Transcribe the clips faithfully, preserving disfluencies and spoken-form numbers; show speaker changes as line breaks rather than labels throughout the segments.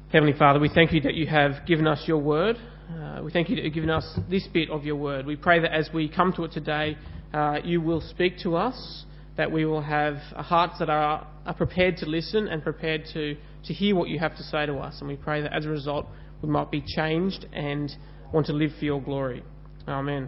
Heavenly Father, we thank you that you have given us your word. Uh, we thank you that you've given us this bit of your word. We pray that as we come to it today, uh, you will speak to us, that we will have hearts that are, are prepared to listen and prepared to, to hear what you have to say to us. And we pray that as a result, we might be changed and want to live for your glory. Amen.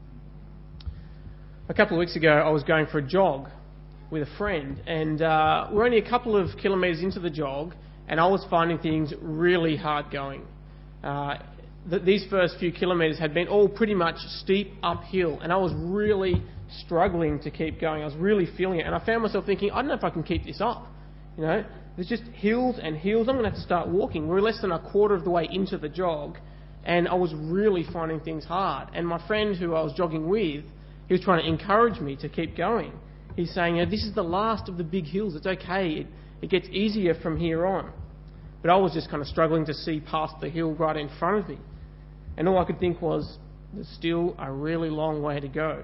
A couple of weeks ago, I was going for a jog with a friend, and uh, we're only a couple of kilometres into the jog, and I was finding things really hard going. Uh, th- these first few kilometres had been all pretty much steep uphill, and I was really struggling to keep going. I was really feeling it, and I found myself thinking, I don't know if I can keep this up. You know, there's just hills and hills. I'm going to have to start walking. We're less than a quarter of the way into the jog, and I was really finding things hard. And my friend who I was jogging with, he was trying to encourage me to keep going. He's saying, you know, this is the last of the big hills. It's okay. It, it gets easier from here on. But I was just kind of struggling to see past the hill right in front of me. And all I could think was, there's still a really long way to go.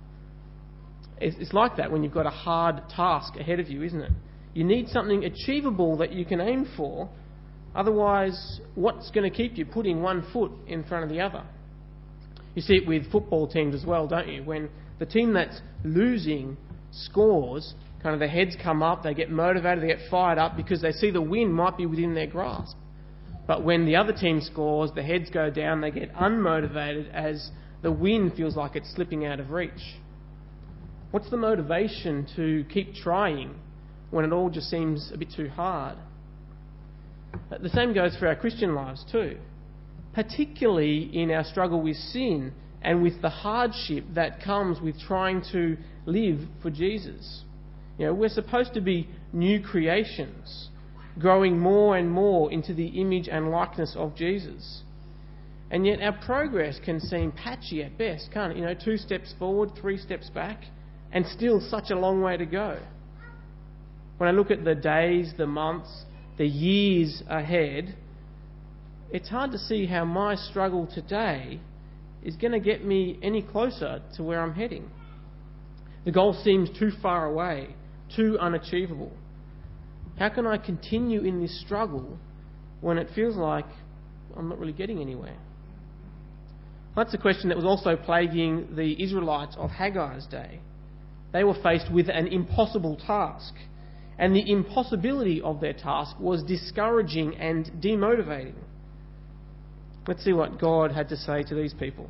It's, it's like that when you've got a hard task ahead of you, isn't it? You need something achievable that you can aim for. Otherwise, what's going to keep you putting one foot in front of the other? You see it with football teams as well, don't you? When the team that's losing scores, kind of their heads come up, they get motivated, they get fired up because they see the win might be within their grasp. But when the other team scores, the heads go down, they get unmotivated as the win feels like it's slipping out of reach. What's the motivation to keep trying when it all just seems a bit too hard? The same goes for our Christian lives too, particularly in our struggle with sin and with the hardship that comes with trying to live for Jesus. You know, we're supposed to be new creations, growing more and more into the image and likeness of Jesus. And yet our progress can seem patchy at best, can't it? You know, two steps forward, three steps back, and still such a long way to go. When I look at the days, the months, the years ahead, it's hard to see how my struggle today is going to get me any closer to where I'm heading. The goal seems too far away, too unachievable. How can I continue in this struggle when it feels like I'm not really getting anywhere? That's a question that was also plaguing the Israelites of Haggai's day. They were faced with an impossible task, and the impossibility of their task was discouraging and demotivating. Let's see what God had to say to these people.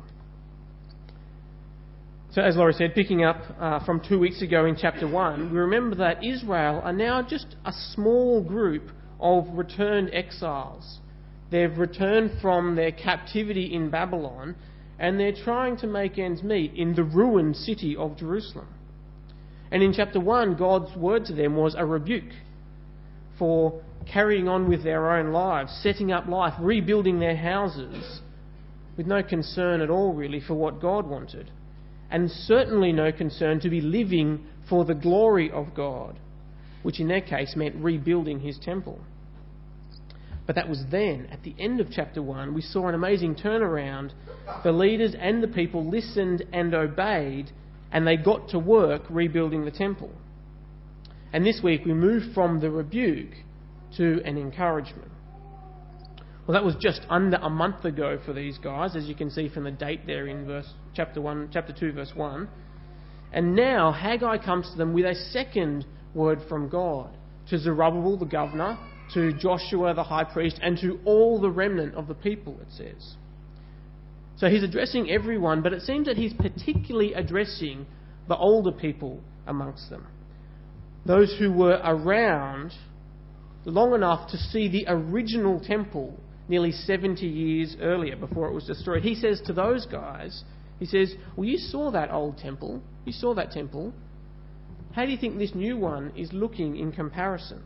So as Laurie said, picking up uh, from two weeks ago in chapter one, we remember that Israel are now just a small group of returned exiles. They've returned from their captivity in Babylon, and they're trying to make ends meet in the ruined city of Jerusalem. And in chapter one, God's word to them was a rebuke for carrying on with their own lives, setting up life, rebuilding their houses, with no concern at all really for what God wanted. And certainly no concern to be living for the glory of God, which in their case meant rebuilding his temple. But that was then. At the end of chapter one, we saw an amazing turnaround. The leaders and the people listened and obeyed, and they got to work rebuilding the temple. And this week we move from the rebuke to an encouragement. Well, that was just under a month ago for these guys, as you can see from the date there in verse chapter one, chapter two, verse one. And now Haggai comes to them with a second word from God to Zerubbabel the governor, to Joshua the high priest, and to all the remnant of the people, it says. So he's addressing everyone, but it seems that he's particularly addressing the older people amongst them. Those who were around long enough to see the original temple nearly seventy years earlier, before it was destroyed. He says to those guys, he says, well, you saw that old temple. You saw that temple. How do you think this new one is looking in comparison?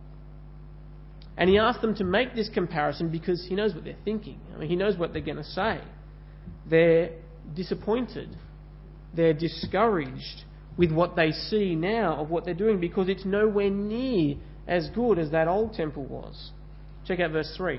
And he asked them to make this comparison because he knows what they're thinking. I mean, he knows what they're going to say. They're disappointed. They're discouraged with what they see now of what they're doing because it's nowhere near as good as that old temple was. Check out verse three.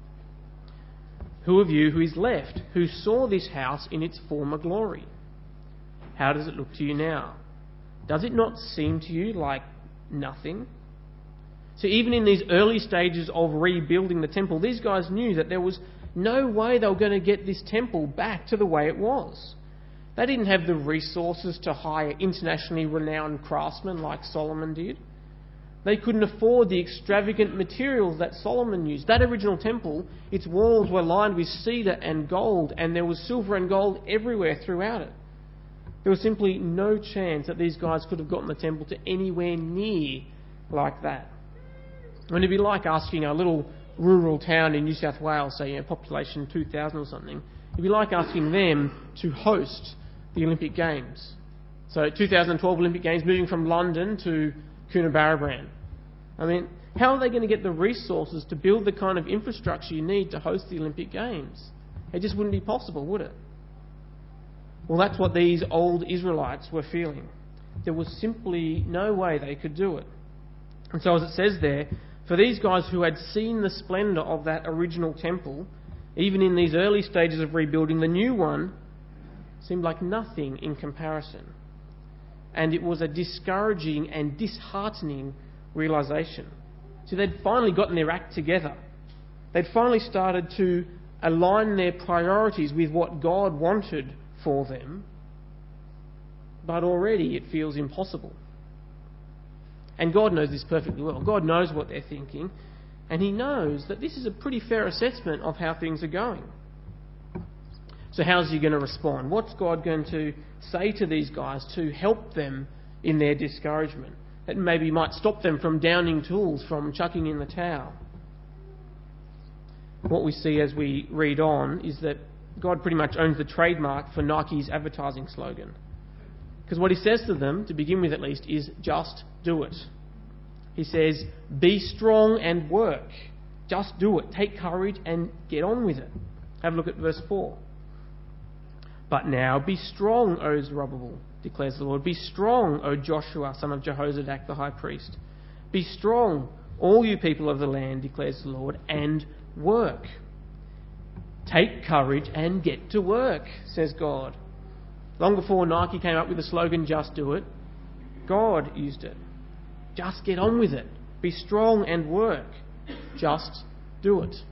Who of you who is left, who saw this house in its former glory? How does it look to you now? Does it not seem to you like nothing? So even in these early stages of rebuilding the temple, these guys knew that there was no way they were going to get this temple back to the way it was. They didn't have the resources to hire internationally renowned craftsmen like Solomon did. They couldn't afford the extravagant materials that Solomon used. That original temple, its walls were lined with cedar and gold, and there was silver and gold everywhere throughout it. There was simply no chance that these guys could have gotten the temple to anywhere near like that. I mean, it'd be like asking a little rural town in New South Wales, say, you know, population two thousand or something, it'd be like asking them to host the Olympic Games. So two thousand twelve Olympic Games, moving from London to Coonabarabran. I mean, how are they going to get the resources to build the kind of infrastructure you need to host the Olympic Games? It just wouldn't be possible, would it? Well, that's what these old Israelites were feeling. There was simply no way they could do it. And so as it says there, for these guys who had seen the splendour of that original temple, even in these early stages of rebuilding, the new one seemed like nothing in comparison. And it was a discouraging and disheartening realisation. So they'd finally gotten their act together. They'd finally started to align their priorities with what God wanted for them, but already it feels impossible. And God knows this perfectly well. God knows what they're thinking, and He knows that this is a pretty fair assessment of how things are going. So how's He going to respond? What's God going to say to these guys to help them in their discouragement? That maybe might stop them from downing tools, from chucking in the towel. What we see as we read on is that God pretty much owns the trademark for Nike's advertising slogan. Because what He says to them, to begin with at least, is just do it. He says, be strong and work. Just do it. Take courage and get on with it. Have a look at verse four. But now be strong, O Zerubbabel, declares the Lord. Be strong, O Joshua, son of Jehozadak, the high priest. Be strong, all you people of the land, declares the Lord, and work. Take courage and get to work, says God. Long before Nike came up with the slogan, just do it, God used it. Just get on with it. Be strong and work. Just do it.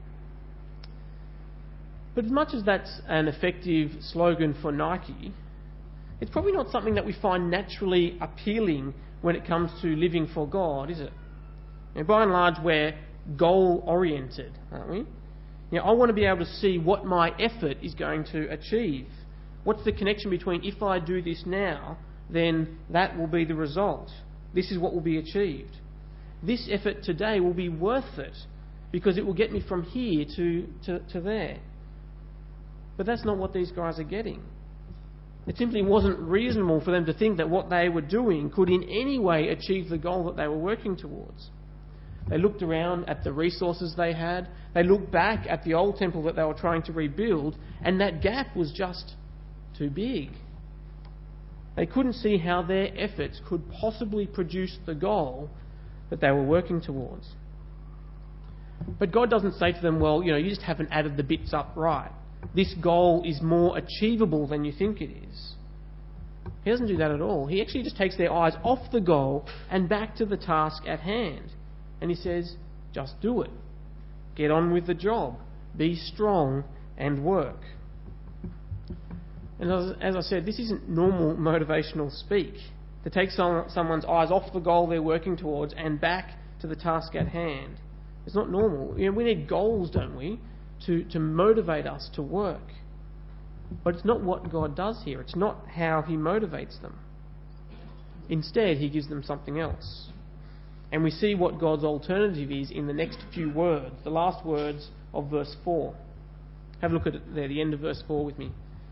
But as much as that's an effective slogan for Nike, it's probably not something that we find naturally appealing when it comes to living for God, is it? You know, by and large, we're goal-oriented, aren't we? You know, I want to be able to see what my effort is going to achieve. What's the connection between if I do this now, then that will be the result. This is what will be achieved. This effort today will be worth it because it will get me from here to, to, to there. But that's not what these guys are getting. It simply wasn't reasonable for them to think that what they were doing could in any way achieve the goal that they were working towards. They looked around at the resources they had. They looked back at the old temple that they were trying to rebuild, and that gap was just too big. They couldn't see how their efforts could possibly produce the goal that they were working towards. But God doesn't say to them, well, you know, you just haven't added the bits up right. This goal is more achievable than you think it is. He doesn't do that at all. He actually just takes their eyes off the goal and back to the task at hand. And He says, just do it. Get on with the job. Be strong and work. And as, as I said, this isn't normal motivational speak. To take some, someone's eyes off the goal they're working towards and back to the task at hand. It's not normal. You know, we need goals, don't we, to, to motivate us to work. But it's not what God does here. It's not how He motivates them. Instead, He gives them something else. And we see what God's alternative is in the next few words, the last words of verse four. Have a look at it there, the end of verse four with me.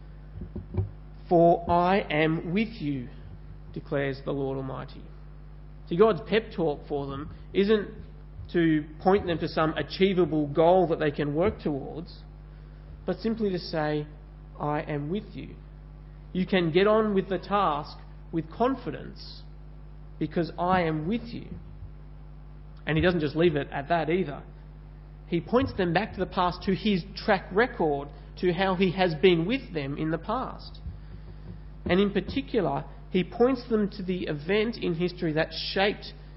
For I am with you, declares the Lord Almighty. See, God's pep talk for them isn't to point them to some achievable goal that they can work towards, but simply to say, I am with you. You can get on with the task with confidence because I am with you. And He doesn't just leave it at that either. He points them back to the past, to His track record, to how He has been with them in the past. And in particular, He points them to the event in history that shaped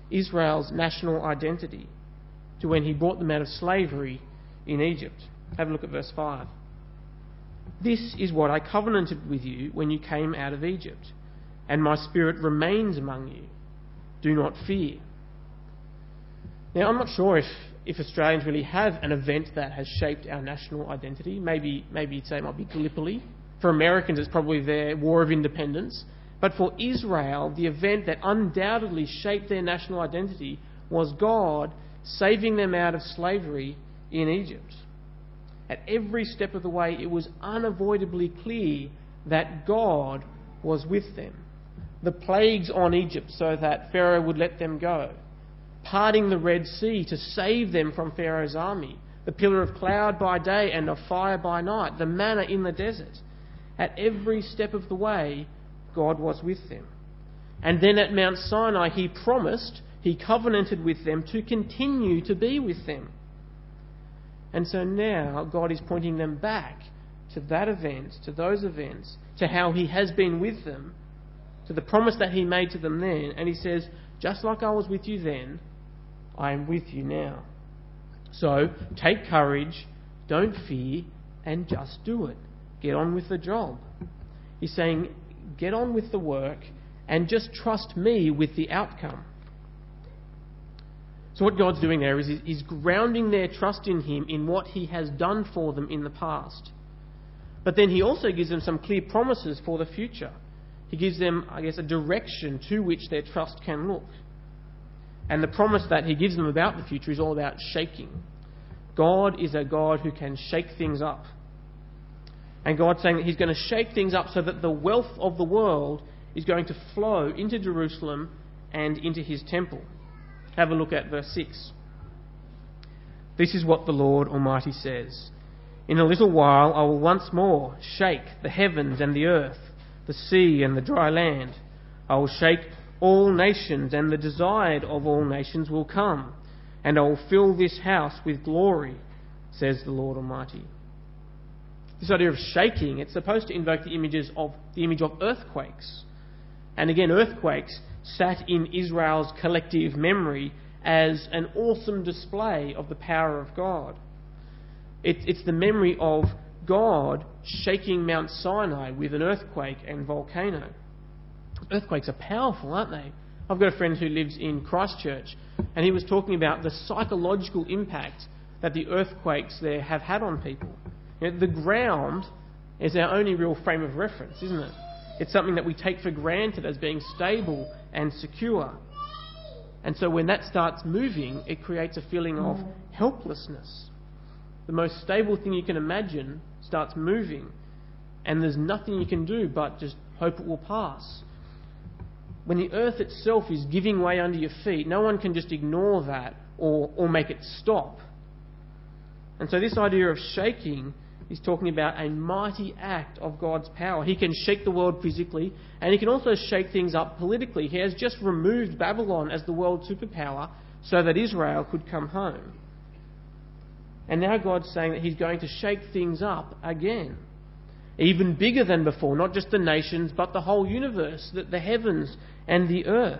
Israel's national identity to when he brought them out of slavery in Egypt. Have a look at verse five. "This is what I covenanted with you when you came out of Egypt, and my spirit remains among you. Do not fear." Now, I'm not sure if, if Australians really have an event that has shaped our national identity. Maybe, maybe you'd say it might be Gallipoli. For Americans, it's probably their War of Independence. But for Israel, the event that undoubtedly shaped their national identity was God saving them out of slavery in Egypt. At every step of the way, it was unavoidably clear that God was with them. The plagues on Egypt so that Pharaoh would let them go. Parting the Red Sea to save them from Pharaoh's army. The pillar of cloud by day and of fire by night. The manna in the desert. At every step of the way, God was with them. And then at Mount Sinai, he promised, he covenanted with them to continue to be with them. And so now God is pointing them back to that event, to those events, to how he has been with them, to the promise that he made to them then. And he says, just like I was with you then, I am with you now. So take courage, don't fear, and just do it. Get on with the job. He's saying, get on with the work and just trust me with the outcome. So what God's doing there is he's grounding their trust in him in what he has done for them in the past. But then he also gives them some clear promises for the future. He gives them, I guess, a direction to which their trust can look. And the promise that he gives them about the future is all about shaking. God is a God who can shake things up. And God's saying that he's going to shake things up so that the wealth of the world is going to flow into Jerusalem and into his temple. Have a look at verse six. "This is what the Lord Almighty says. In a little while I will once more shake the heavens and the earth, the sea and the dry land. I will shake all nations, and the desired of all nations will come, and I will fill this house with glory, says the Lord Almighty." This idea of shaking, it's supposed to invoke the images of the image of earthquakes. And again, earthquakes sat in Israel's collective memory as an awesome display of the power of God. It, it's the memory of God shaking Mount Sinai with an earthquake and volcano. Earthquakes are powerful, aren't they? I've got a friend who lives in Christchurch, and he was talking about the psychological impact that the earthquakes there have had on people. You know, the ground is our only real frame of reference, isn't it? It's something that we take for granted as being stable and secure. And so when that starts moving, it creates a feeling of helplessness. The most stable thing you can imagine starts moving, and there's nothing you can do but just hope it will pass. When the earth itself is giving way under your feet, no one can just ignore that or, or make it stop. And so this idea of shaking is talking about a mighty act of God's power. He can shake the world physically, and he can also shake things up politically. He has just removed Babylon as the world superpower so that Israel could come home. And now God's saying that he's going to shake things up again. Even bigger than before, not just the nations, but the whole universe, the, the heavens and the earth.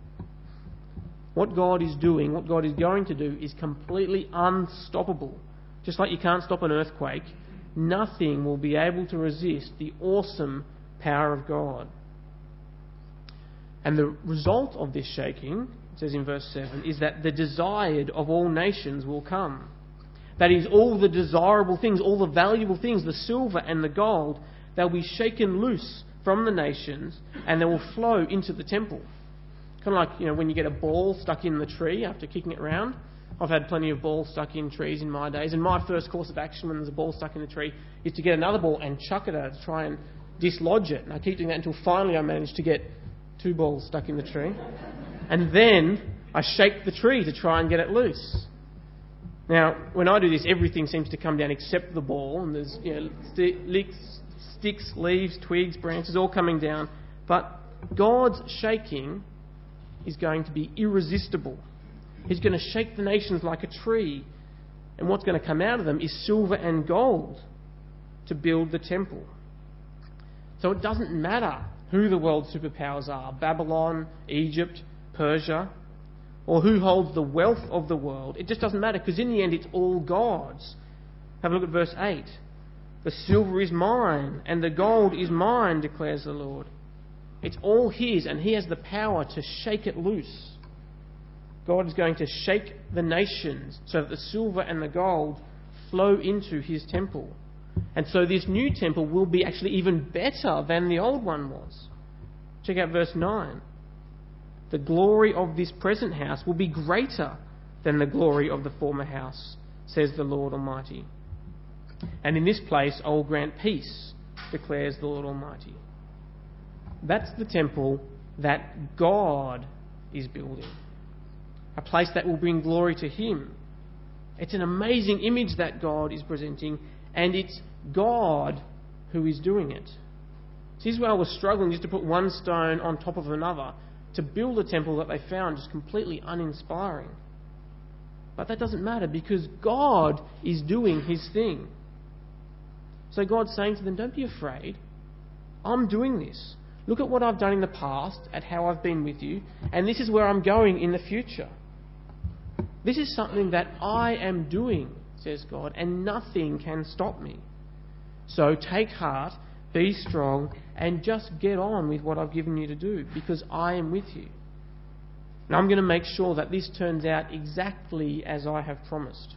What God is doing, what God is going to do, is completely unstoppable. Just like you can't stop an earthquake, nothing will be able to resist the awesome power of God. And the result of this shaking, it says in verse seven, is that the desired of all nations will come. That is, all the desirable things, all the valuable things, the silver and the gold, they'll be shaken loose from the nations and they will flow into the temple. Kind of like, you know, when you get a ball stuck in the tree after kicking it around. I've had plenty of balls stuck in trees in my days, and my first course of action when there's a ball stuck in the tree is to get another ball and chuck it at it to try and dislodge it. And I keep doing that until finally I managed to get two balls stuck in the tree. And then I shake the tree to try and get it loose. Now, when I do this, everything seems to come down except the ball, and there's, you know, st- sticks, leaves, twigs, branches all coming down. But God's shaking is going to be irresistible. He's going to shake the nations like a tree, and what's going to come out of them is silver and gold to build the temple. So it doesn't matter who the world superpowers are, Babylon, Egypt, Persia. or who holds the wealth of the world. It just doesn't matter, because in the end it's all God's. Have a look at verse eight. The silver is mine, and the gold is mine, declares the Lord. It's all His, and He has the power to shake it loose. God is going to shake the nations so that the silver and the gold flow into His temple. And so this new temple will be actually even better than the old one was. Check out verse nine. The glory of this present house will be greater than the glory of the former house, says the Lord Almighty. And in this place I will grant peace, declares the Lord Almighty. That's the temple that God is building. A place that will bring glory to Him. It's an amazing image that God is presenting, and it's God who is doing it. So Israel was struggling just to put one stone on top of another to build a temple that they found just completely uninspiring. But that doesn't matter, because God is doing His thing. So God's saying to them, don't be afraid. I'm doing this. Look at what I've done in the past, at how I've been with you, and this is where I'm going in the future. This is something that I am doing, says God, and nothing can stop me. So take heart, be strong, and just get on with what I've given you to do, because I am with you. And I'm going to make sure that this turns out exactly as I have promised.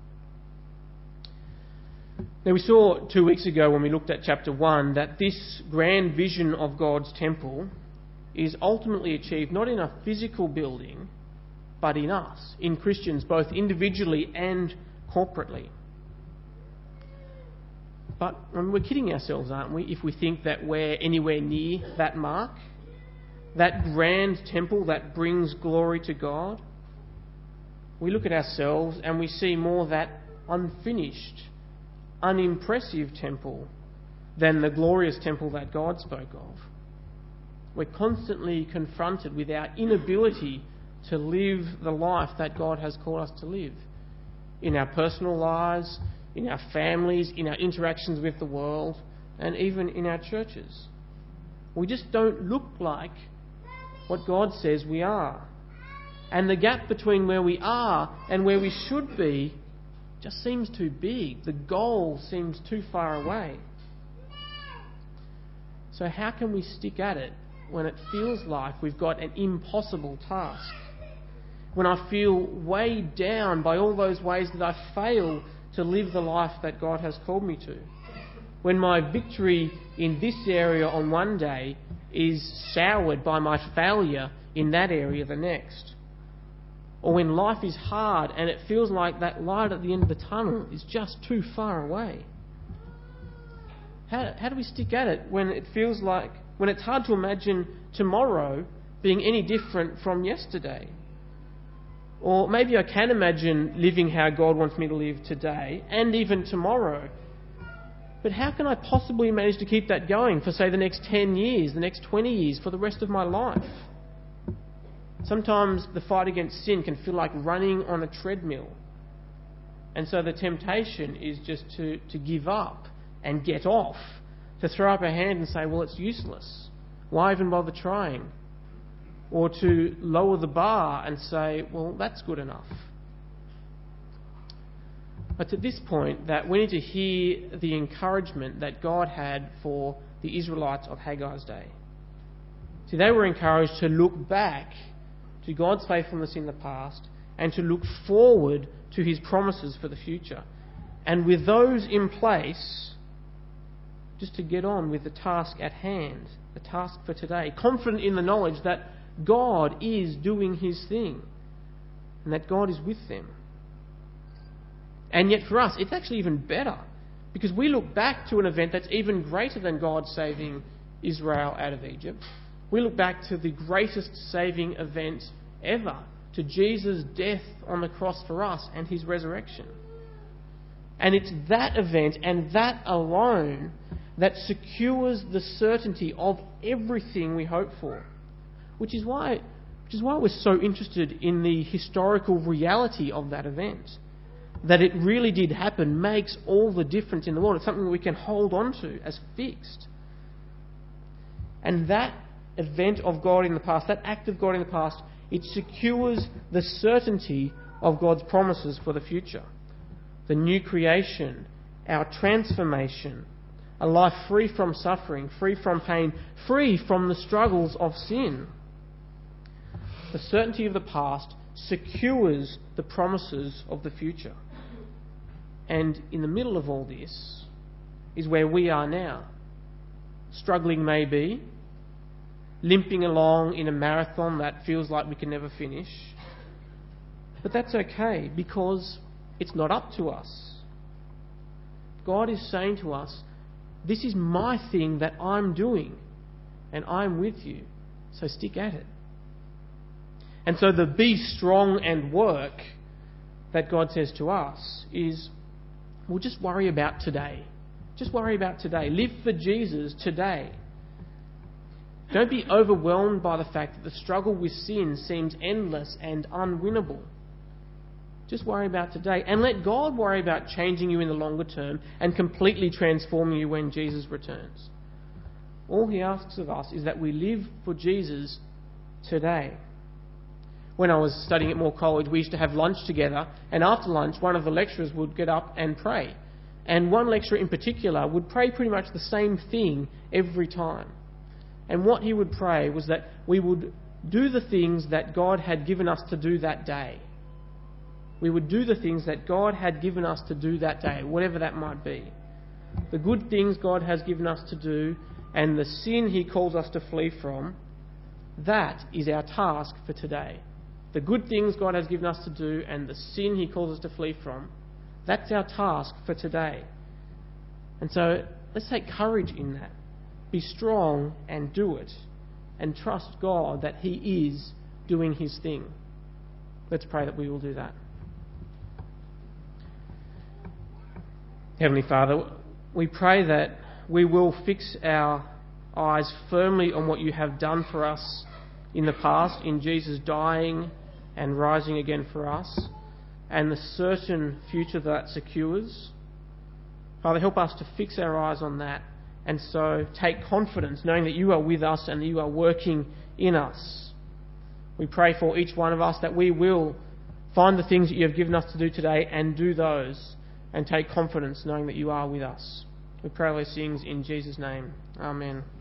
Now, we saw two weeks ago when we looked at chapter one that this grand vision of God's temple is ultimately achieved not in a physical building, but in us, in Christians, both individually and corporately. But I mean, we're kidding ourselves, aren't we, if we think that we're anywhere near that mark, that grand temple that brings glory to God. We look at ourselves and we see more that unfinished, unimpressive temple than the glorious temple that God spoke of. We're constantly confronted with our inability to live the life that God has called us to live in our personal lives, in our families, in our interactions with the world, and even in our churches. We just don't look like what God says we are. And the gap between where we are and where we should be just seems too big. The goal seems too far away. So how can we stick at it when it feels like we've got an impossible task? When I feel weighed down by all those ways that I fail to live the life that God has called me to? When my victory in this area on one day is soured by my failure in that area the next? Or when life is hard and it feels like that light at the end of the tunnel is just too far away? How, how do we stick at it when it feels like, when it's hard to imagine tomorrow being any different from yesterday? Or maybe I can imagine living how God wants me to live today and even tomorrow. But how can I possibly manage to keep that going for, say, the next ten years, the next twenty years, for the rest of my life? Sometimes the fight against sin can feel like running on a treadmill. And so the temptation is just to, to give up and get off, to throw up a hand and say, well, it's useless. Why even bother trying? Or to lower the bar and say, well, that's good enough. But at this point, that we need to hear the encouragement that God had for the Israelites of Haggai's day. See, they were encouraged to look back to God's faithfulness in the past and to look forward to His promises for the future. And with those in place, just to get on with the task at hand, the task for today, confident in the knowledge that God is doing His thing and that God is with them. And yet for us, it's actually even better, because we look back to an event that's even greater than God saving Israel out of Egypt. We look back to the greatest saving event ever, to Jesus' death on the cross for us and His resurrection. And it's that event and that alone that secures the certainty of everything we hope for. Which is why, which is why we're so interested in the historical reality of that event. That it really did happen makes all the difference in the world. It's something that we can hold on to as fixed. And that event of God in the past, that act of God in the past, It secures the certainty of God's promises for the future. The new creation, our transformation, a life free from suffering, free from pain, free from the struggles of sin. The certainty of the past secures the promises of the future. And in the middle of all this is where we are now. Struggling maybe, limping along in a marathon that feels like we can never finish. But that's okay, because it's not up to us. God is saying to us, this is my thing that I'm doing, and I'm with you, so stick at it. And so the be strong and work that God says to us is, well, just worry about today. Just worry about today. Live for Jesus today. Don't be overwhelmed by the fact that the struggle with sin seems endless and unwinnable. Just worry about today. And let God worry about changing you in the longer term and completely transforming you when Jesus returns. All he asks of us is that we live for Jesus today. When I was studying at Moore College, we used to have lunch together, and after lunch, one of the lecturers would get up and pray. And one lecturer in particular would pray pretty much the same thing every time. And what he would pray was that we would do the things that God had given us to do that day. We would do the things that God had given us to do that day, whatever that might be. The good things God has given us to do, and the sin he calls us to flee from, that is our task for today. The good things God has given us to do and the sin he calls us to flee from, that's our task for today. And so let's take courage in that. Be strong and do it. And trust God that he is doing his thing. Let's pray that we will do that. Heavenly Father, we pray that we will fix our eyes firmly on what you have done for us in the past, in Jesus dying and rising again for us, and the certain future that secures. Father, help us to fix our eyes on that, and so take confidence knowing that you are with us and that you are working in us. We pray for each one of us that we will find the things that you have given us to do today and do those, and take confidence knowing that you are with us. We pray all these things in Jesus' name. Amen.